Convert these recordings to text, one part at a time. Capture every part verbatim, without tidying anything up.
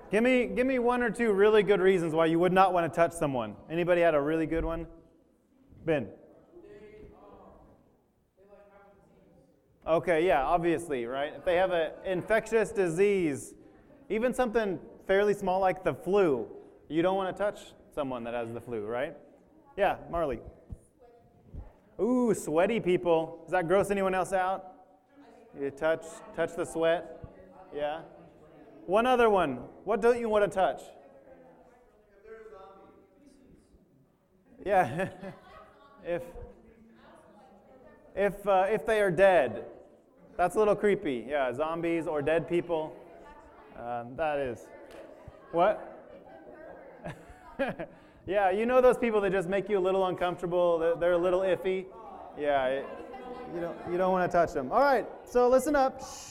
Give me, give me one or two really good reasons why you would not want to touch someone. Anybody had a really good one? Ben. Okay, yeah, obviously, right? If they have an infectious disease, even something fairly small like the flu, you don't want to touch someone that has the flu, right? Yeah, Marley. Ooh, sweaty people. Does that gross anyone else out? You touch, touch the sweat? Yeah. One other one. What don't you want to touch? Yeah. if if uh, if they are dead, that's a little creepy. Yeah, zombies or dead people. Um, that is. What? Yeah, you know those people that just make you a little uncomfortable. They're, they're a little iffy. Yeah, it, you don't you don't want to touch them. All right. So listen up. Shh.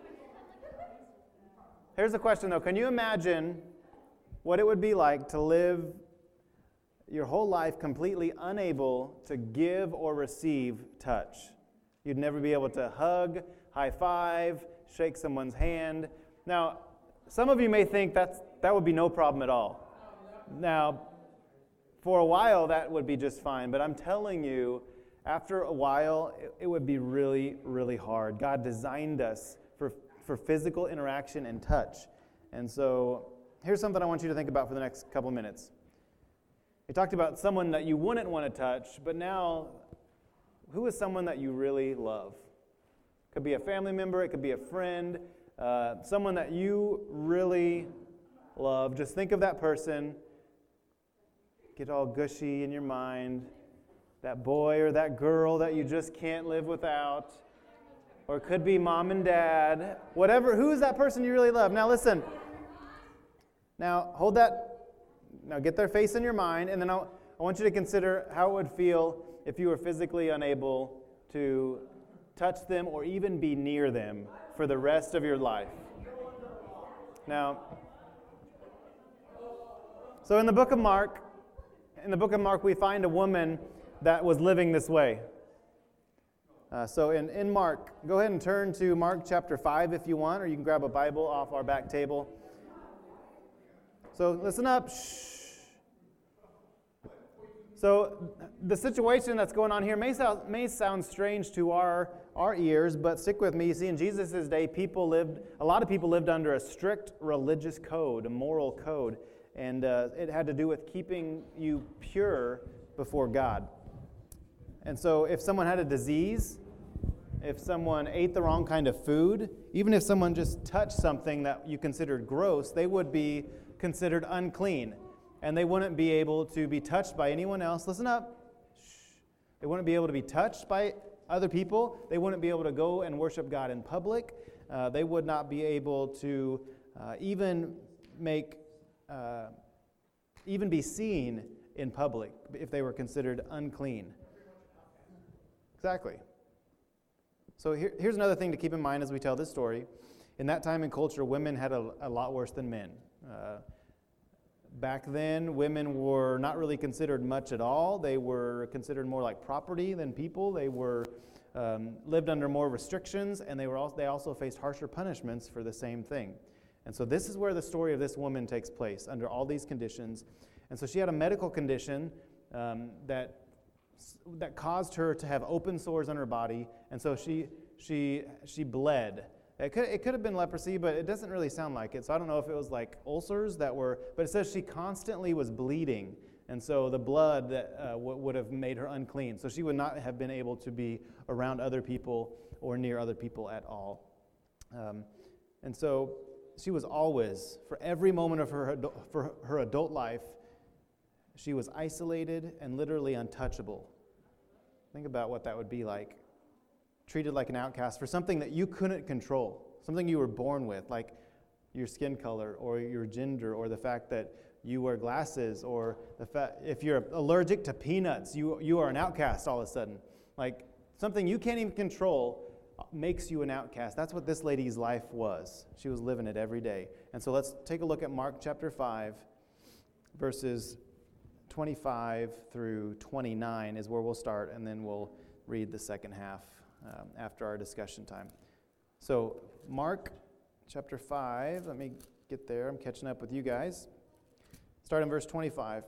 Here's the question, though. Can you imagine what it would be like to live your whole life completely unable to give or receive touch? You'd never be able to hug, high five, shake someone's hand. Now, some of you may think that's, that would be no problem at all. Now, for a while, that would be just fine. But I'm telling you, after a while, it, it would be really, really hard. God designed us for for physical interaction and touch. And so here's something I want you to think about for the next couple minutes. We talked about someone that you wouldn't want to touch, but now, who is someone that you really love? It could be a family member, it could be a friend, uh, someone that you really love. Just think of that person. Get all gushy in your mind. That boy or that girl that you just can't live without. Or it could be mom and dad, whatever. Who is that person you really love? Now listen. Now hold that. Now get their face in your mind, and then I'll, I want you to consider how it would feel if you were physically unable to touch them or even be near them for the rest of your life. Now, so in the book of Mark, in the book of Mark, we find a woman that was living this way. Uh, so in, in Mark, go ahead and turn to Mark chapter five if you want, or you can grab a Bible off our back table. So listen up. Shh. So the situation that's going on here may sound, may sound strange to our, our ears, but stick with me. You see, in Jesus' day, people lived, a lot of people lived under a strict religious code, a moral code, and uh, it had to do with keeping you pure before God. And so if someone had a disease, if someone ate the wrong kind of food, even if someone just touched something that you considered gross, they would be considered unclean. And they wouldn't be able to be touched by anyone else. Listen up. Shh. They wouldn't be able to be touched by other people. They wouldn't be able to go and worship God in public. Uh, they would not be able to uh, even make, uh, even be seen in public if they were considered unclean. Exactly. So here, here's another thing to keep in mind as we tell this story. In that time and culture, women had a, a lot worse than men. Uh, back then, women were not really considered much at all. They were considered more like property than people. They were um, lived under more restrictions, and they were also, they also faced harsher punishments for the same thing. And so this is where the story of this woman takes place, under all these conditions. And so she had a medical condition um, that that caused her to have open sores on her body, and so she she she bled. It could it could have been leprosy, but it doesn't really sound like it. So I don't know if it was like ulcers that were, but it says she constantly was bleeding, and so the blood that uh, w- would have made her unclean. So she would not have been able to be around other people or near other people at all. Um, and so she was always, for every moment of her adu- for her adult life, she was isolated and literally untouchable. Think about what that would be like. Treated like an outcast for something that you couldn't control, something you were born with, like your skin color or your gender or the fact that you wear glasses or the fact if you're allergic to peanuts, you you are an outcast all of a sudden. Like something you can't even control makes you an outcast. That's what this lady's life was. She was living it every day. And so let's take a look at Mark chapter five, verses twenty-five through twenty-nine is where we'll start, and then we'll read the second half um, after our discussion time. So Mark chapter five. Let me get there. I'm catching up with you guys. Start in verse twenty-five.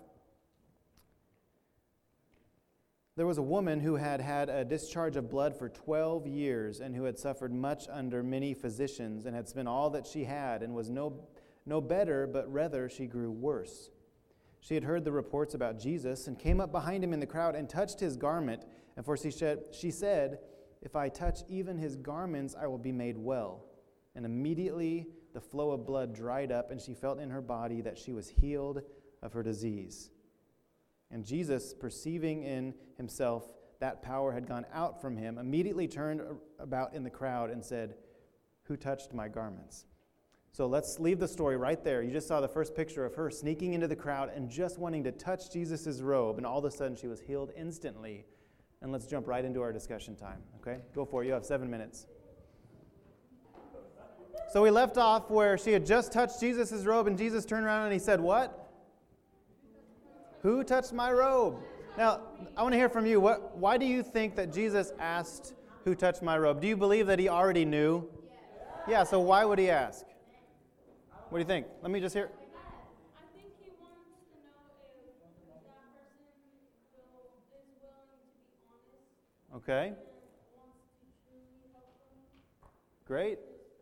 There was a woman who had had a discharge of blood for twelve years and who had suffered much under many physicians and had spent all that she had and was no, no better, but rather she grew worse. She had heard the reports about Jesus and came up behind him in the crowd and touched his garment. And for she said, she said, "If I touch even his garments, I will be made well." And immediately the flow of blood dried up, and she felt in her body that she was healed of her disease. And Jesus, perceiving in himself that power had gone out from him, immediately turned about in the crowd and said, "Who touched my garments?" So let's leave the story right there. You just saw the first picture of her sneaking into the crowd and just wanting to touch Jesus' robe, and all of a sudden she was healed instantly. And let's jump right into our discussion time, okay? Go for it. You have seven minutes. So we left off where she had just touched Jesus' robe, and Jesus turned around and he said, what? Who touched my robe? Now, I want to hear from you. What? Why do you think that Jesus asked, who touched my robe? Do you believe that he already knew? Yes. Yeah, so why would he ask? What do you think? Let me just hear. I think he wants to know if that person will, is willing to be honest. Okay. And wants to truly help them. Great.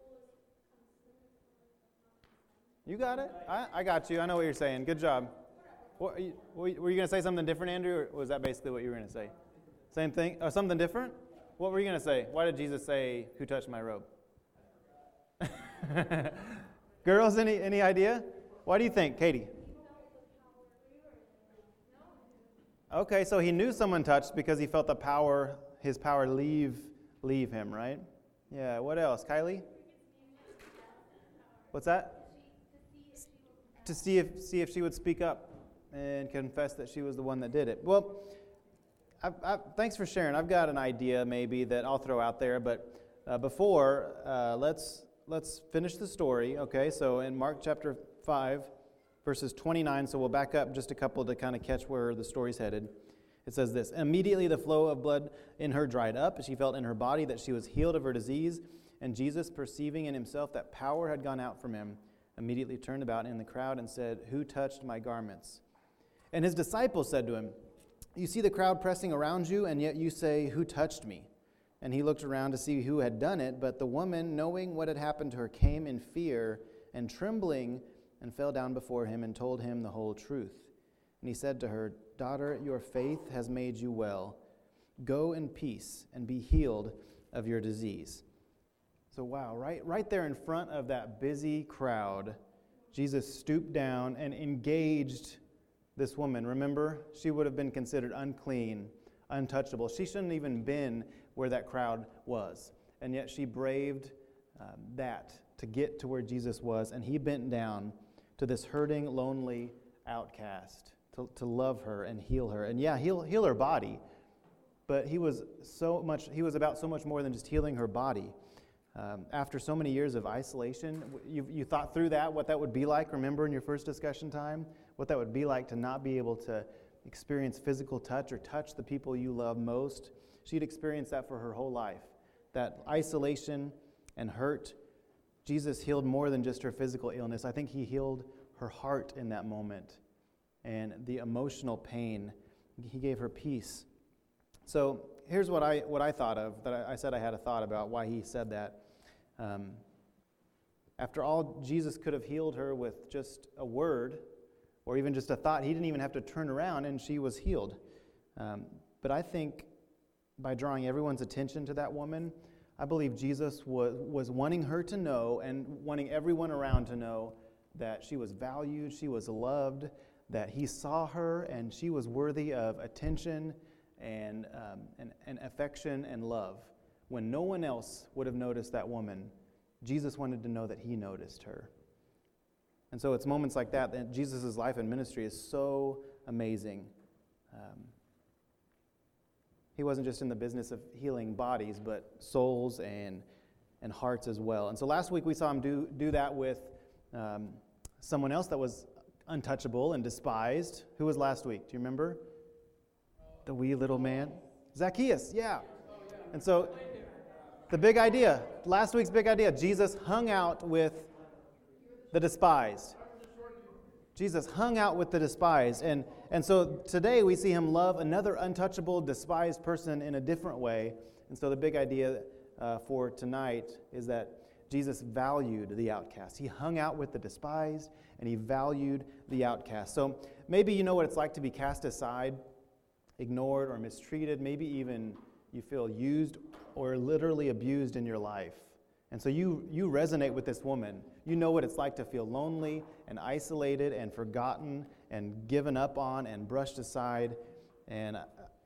You got it. I, I got you. I know what you're saying. Good job. What, are you, were you going to say something different, Andrew, or was that basically what you were going to say? Same thing? Or something different? What were you going to say? Why did Jesus say, "Who touched my robe"? Girls, any, any idea? Why do you think, Katie? Okay, so he knew someone touched because he felt the power, his power leave, leave him, right? Yeah, what else? Kylie? What's that? To see if see if she would speak up and confess that she was the one that did it. Well, I, I, thanks for sharing. I've got an idea maybe that I'll throw out there, but uh, before, uh, let's let's finish the story. Okay, so in Mark chapter five, verses twenty-nine, so we'll back up just a couple to kind of catch where the story's headed. It says this: "Immediately the flow of blood in her dried up, and she felt in her body that she was healed of her disease. And Jesus, perceiving in himself that power had gone out from him, immediately turned about in the crowd and said, 'Who touched my garments?' And his disciples said to him, 'You see the crowd pressing around you, and yet you say, "Who touched me?" And he looked around to see who had done it. But the woman, knowing what had happened to her, came in fear and trembling and fell down before him and told him the whole truth. And he said to her, "Daughter, your faith has made you well. Go in peace and be healed of your disease." So wow, right, right there in front of that busy crowd, Jesus stooped down and engaged this woman. Remember, she would have been considered unclean, untouchable. She shouldn't even been where that crowd was. And yet she braved um, that to get to where Jesus was. And he bent down to this hurting, lonely outcast to, to love her and heal her. And yeah, heal, heal her body. But he was so much, he was about so much more than just healing her body. Um, after so many years of isolation, you, you thought through that, what that would be like, remember in your first discussion time? What that would be like to not be able to experience physical touch or touch the people you love most. She'd experienced that for her whole life. That isolation and hurt. Jesus healed more than just her physical illness. I think he healed her heart in that moment. And the emotional pain, he gave her peace. So here's what I what I thought of, that I, I said I had a thought about why he said that. Um, after all, Jesus could have healed her with just a word or even just a thought. He didn't even have to turn around and she was healed. Um, but I think by drawing everyone's attention to that woman, I believe Jesus was, was wanting her to know and wanting everyone around to know that she was valued, she was loved, that he saw her and she was worthy of attention and, um, and, and affection and love. When no one else would have noticed that woman, Jesus wanted to know that he noticed her. And so it's moments like that that Jesus' life and ministry is so amazing. Um, he wasn't just in the business of healing bodies, but souls and and hearts as well. And so last week we saw him do, do that with um, someone else that was untouchable and despised. Who was last week? Do you remember? The wee little man? Zacchaeus, yeah. And so, The big idea, last week's big idea, Jesus hung out with the despised. Jesus hung out with the despised. And, and so today we see him love another untouchable, despised person in a different way. And so the big idea uh, for tonight is that Jesus valued the outcast. He hung out with the despised, and he valued the outcast. So maybe you know what it's like to be cast aside, ignored, or mistreated. Maybe even you feel used or literally abused in your life. And so you, you resonate with this woman. You know what it's like to feel lonely and isolated and forgotten and given up on and brushed aside. And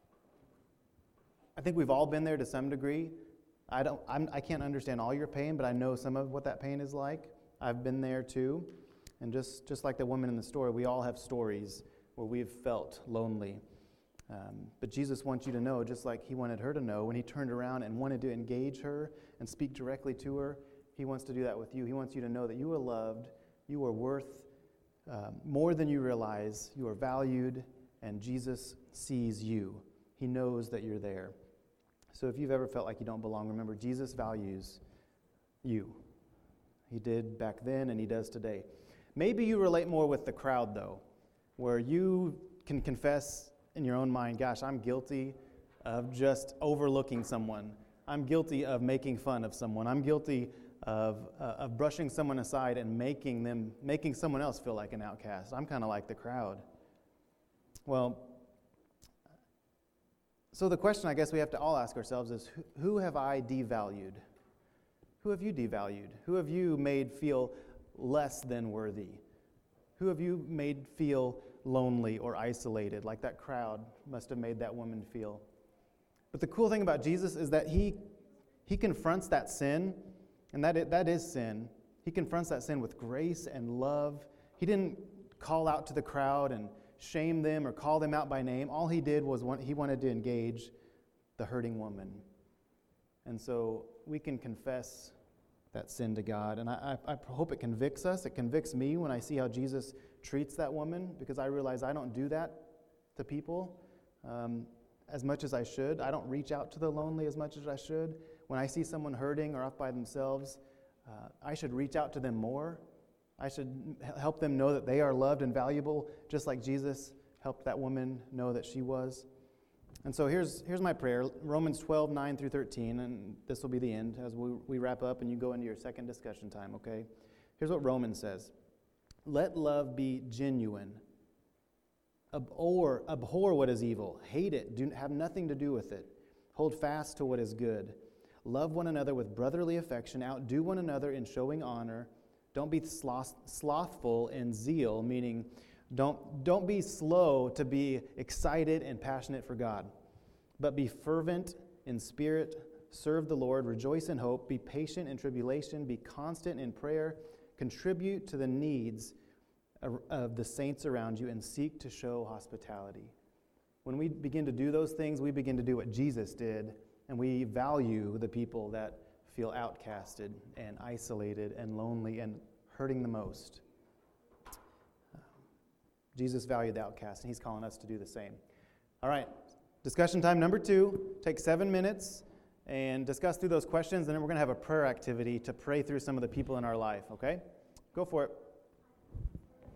I think we've all been there to some degree. I don't. I'm, I can't understand all your pain, but I know some of what that pain is like. I've been there too. And just, just like the woman in the story, we all have stories where we've felt lonely. Um, but Jesus wants you to know, just like he wanted her to know, when he turned around and wanted to engage her and speak directly to her, he wants to do that with you. He wants you to know that you are loved, you are worth um, more than you realize, you are valued, and Jesus sees you. He knows that you're there. So if you've ever felt like you don't belong, remember, Jesus values you. He did back then, and he does today. Maybe you relate more with the crowd, though, where you can confess in your own mind, gosh, I'm guilty of just overlooking someone. I'm guilty of making fun of someone. I'm guilty of uh, of brushing someone aside and making them, making someone else feel like an outcast. I'm kind of like the crowd. Well, so the question I guess we have to all ask ourselves is, who, who have I devalued? Who have you devalued? Who have you made feel less than worthy? Who have you made feel lonely or isolated, like that crowd must have made that woman feel? But the cool thing about Jesus is that he he confronts that sin, and that is, that is sin. He confronts that sin with grace and love. He didn't call out to the crowd and shame them or call them out by name. All he did was want, he wanted to engage the hurting woman. And so we can confess that sin to God. And I, I, I hope it convicts us. It convicts me when I see how Jesus treats that woman, because I realize I don't do that to people um, as much as I should. I don't reach out to the lonely as much as I should. When I see someone hurting or off by themselves, uh, I should reach out to them more. I should help them know that they are loved and valuable, just like Jesus helped that woman know that she was. And so here's here's my prayer, Romans twelve, nine through thirteen, and this will be the end as we, we wrap up and you go into your second discussion time, okay? Here's what Romans says. Let love be genuine. Abhor, abhor what is evil. Hate it. Do, have nothing to do with it. Hold fast to what is good. Love one another with brotherly affection. Outdo one another in showing honor. Don't be sloth, slothful in zeal, meaning don't, don't be slow to be excited and passionate for God, but be fervent in spirit. Serve the Lord. Rejoice in hope. Be patient in tribulation. Be constant in prayer. Contribute to the needs of the saints around you and seek to show hospitality. When we begin to do those things, we begin to do what Jesus did, and we value the people that feel outcasted and isolated and lonely and hurting the most. Jesus valued the outcast, and he's calling us to do the same. All right, discussion time number two. Take seven minutes and discuss through those questions, and then we're going to have a prayer activity to pray through some of the people in our life, okay? Go for it.